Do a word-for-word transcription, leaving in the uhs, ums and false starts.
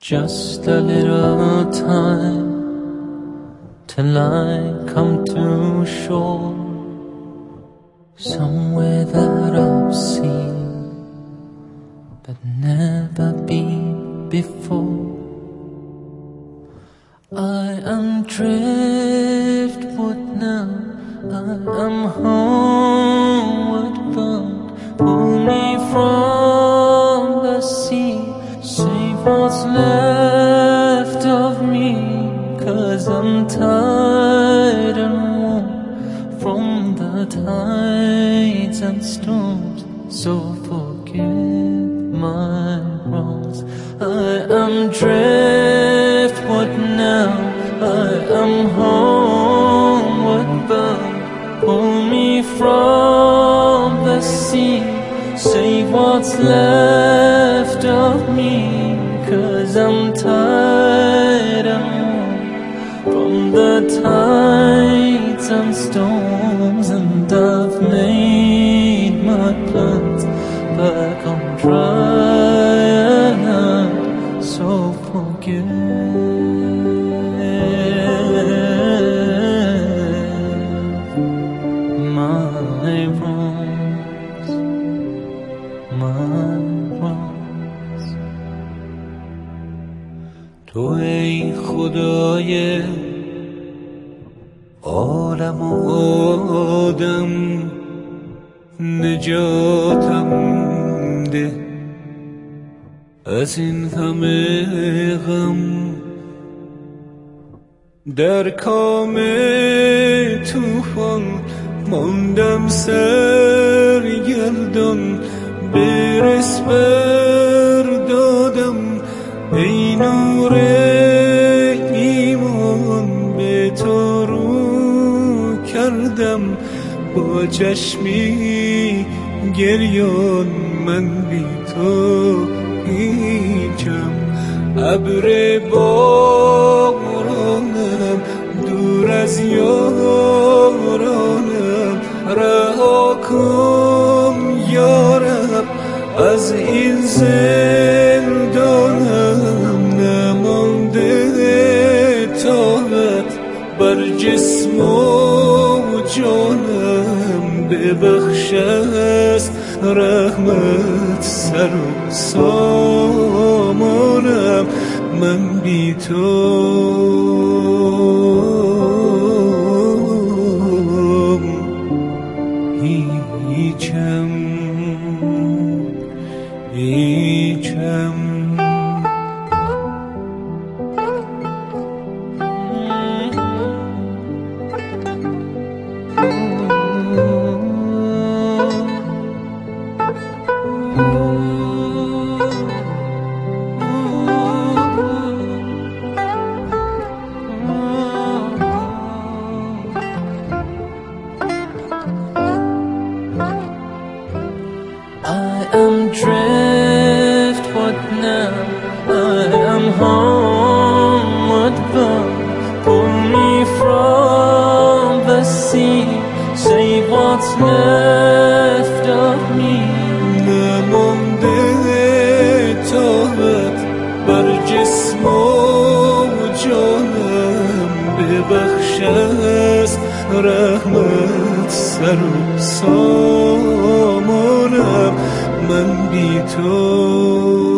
Just a little time till I come to shore, somewhere that I've seen but never been before. I am driftwood now, I am homeward bound. Pull me from the sea, save what's left of me, 'cause I'm tired and worn from the tides and storms. So forgive my wrongs. I am driftwood now, I am homeward bound. Pull me from the sea, save what's left of me, 'cause I'm tired and worn from the tides and storms. And I've made my plans back on dry land, so forgive my wrongs, my wrongs. تو ای خدای عالم و آدم، نجاتم ده از این همه غم. در کام طوفان ماندم سرگردان، برس بردادم ای نور ایمان. به تو رو کردم با چشمی گریان، من بی تو هیچم. ابر بارانم دور از یارانم، رها کن یارب از این زندانم. نمانده طاقت بر جسم و جانم، ببخش از رحمت سر و سامانم. من بی تو هیچم، هیچم. I am driftwood now, I am homeward bound. Pull me from the sea, save what's left of me. نمانده طاقت بر جسم و جانم، ببخش از رحمت سر و سامانم. من بی تو